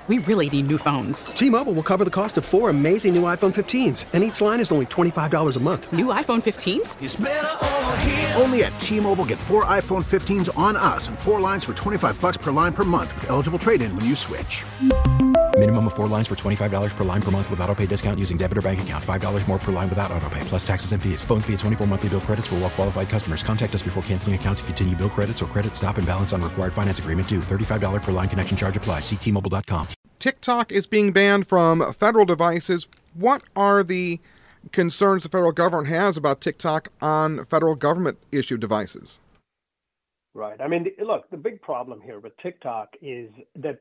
We really need new phones. T-Mobile will cover the cost of 4 amazing new iPhone 15s, and each line is only $25 a month. New iPhone 15s? It's better over here. Only at T-Mobile, get 4 iPhone 15s on us and 4 lines for $25 per line per month with eligible trade-in when you switch. Minimum of 4 lines for $25 per line per month with autopay discount using debit or bank account. $5 more per line without autopay, plus taxes and fees. Phone fee at 24 monthly bill credits for well-qualified customers. Contact us before canceling account to continue bill credits or credit stop and balance on required finance agreement due. $35 per line connection charge applies. See T-Mobile.com. TikTok is being banned from federal devices. What are the concerns the federal government has about TikTok on federal government-issued devices? Right. I mean, look, the big problem here with TikTok is that,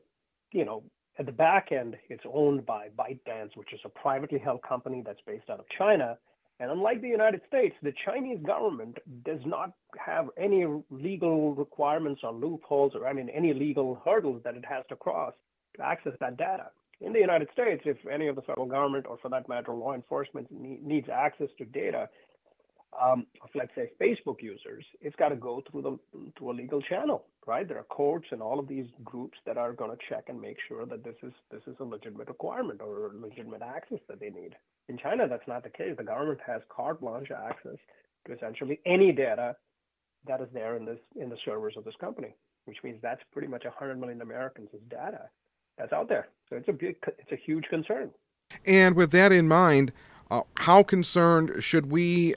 at the back end, it's owned by ByteDance, which is a privately held company that's based out of China. And unlike the United States, the Chinese government does not have any legal requirements or loopholes or, any legal hurdles that it has to cross to access that data. In the United States, if any of the federal government or for that matter, law enforcement needs access to data of, let's say, Facebook users, it's got to go through a legal channel, right? There are courts and all of these groups that are going to check and make sure that this is a legitimate requirement or legitimate access that they need. In China, that's not the case. The government has carte blanche access to essentially any data that is there in the servers of this company, which means that's pretty much 100 million Americans' data that's out there. So it's a huge concern. And with that in mind, how concerned should we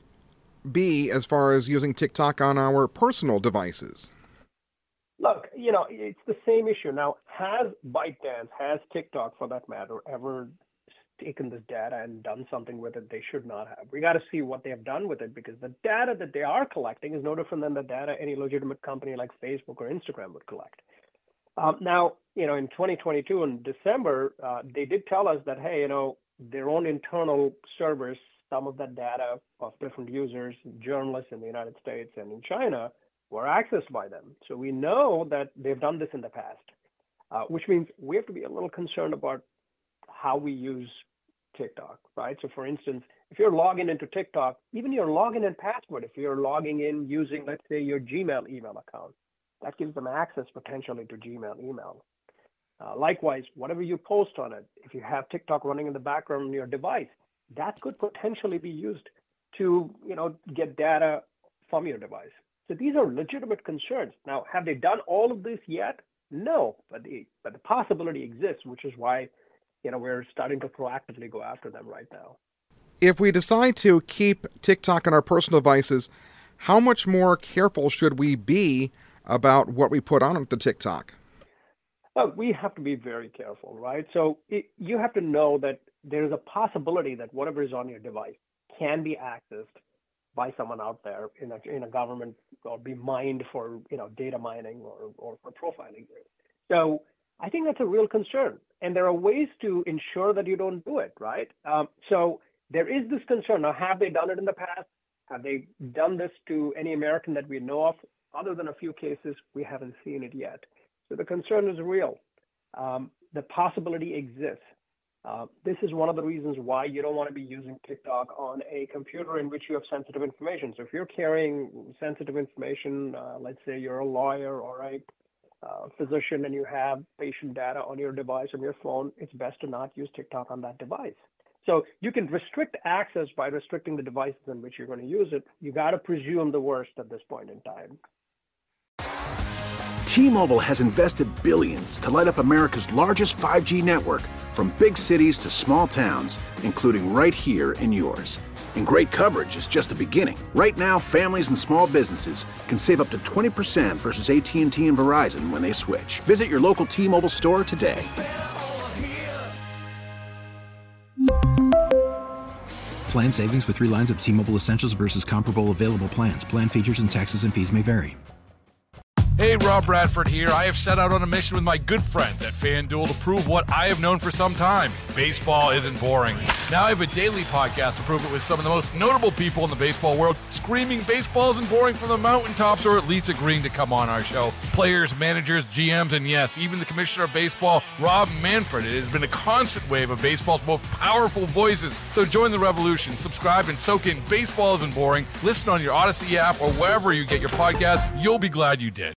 be as far as using TikTok on our personal devices? Look, it's the same issue. Now, has ByteDance, has TikTok for that matter, ever taken this data and done something with it they should not have? We got to see what they have done with it, because the data that they are collecting is no different than the data any legitimate company like Facebook or Instagram would collect. Now, in 2022 in December, they did tell us that, hey, their own internal servers, some of that data of different users, journalists in the United States and in China were accessed by them. So we know that they've done this in the past, which means we have to be a little concerned about how we use TikTok, right? So for instance, if you're logging into TikTok, even your login and password, if you're logging in using, let's say, your Gmail email account, that gives them access potentially to Gmail email. Likewise, whatever you post on it, if you have TikTok running in the background on your device, that could potentially be used to, get data from your device. So these are legitimate concerns. Now, have they done all of this yet? No, but the possibility exists, which is why, we're starting to proactively go after them right now. If we decide to keep TikTok on our personal devices, how much more careful should we be about what we put on the TikTok? We have to be very careful, right? So you have to know that there's a possibility that whatever is on your device can be accessed by someone out there in a government, or be mined for data mining or for profiling. So I think that's a real concern, and there are ways to ensure that you don't do it, right? So there is this concern. Now, have they done it in the past? Have they done this to any American that we know of? Other than a few cases, we haven't seen it yet. So the concern is real. The possibility exists. This is one of the reasons why you don't want to be using TikTok on a computer in which you have sensitive information. So if you're carrying sensitive information, let's say you're a lawyer or a physician and you have patient data on your device, on your phone, it's best to not use TikTok on that device. So you can restrict access by restricting the devices in which you're going to use it. You got to presume the worst at this point in time. T-Mobile has invested billions to light up America's largest 5G network, from big cities to small towns, including right here in yours. And great coverage is just the beginning. Right now, families and small businesses can save up to 20% versus AT&T and Verizon when they switch. Visit your local T-Mobile store today. Plan savings with 3 lines of T-Mobile Essentials versus comparable available plans. Plan features and taxes and fees may vary. Hey, Rob Bradford here. I have set out on a mission with my good friends at FanDuel to prove what I have known for some time. Baseball isn't boring. Now I have a daily podcast to prove it with some of the most notable people in the baseball world, screaming baseball isn't boring from the mountaintops, or at least agreeing to come on our show. Players, managers, GMs, and yes, even the commissioner of baseball, Rob Manfred. It has been a constant wave of baseball's most powerful voices. So join the revolution. Subscribe and soak in Baseball Isn't Boring. Listen on your Odyssey app or wherever you get your podcasts. You'll be glad you did.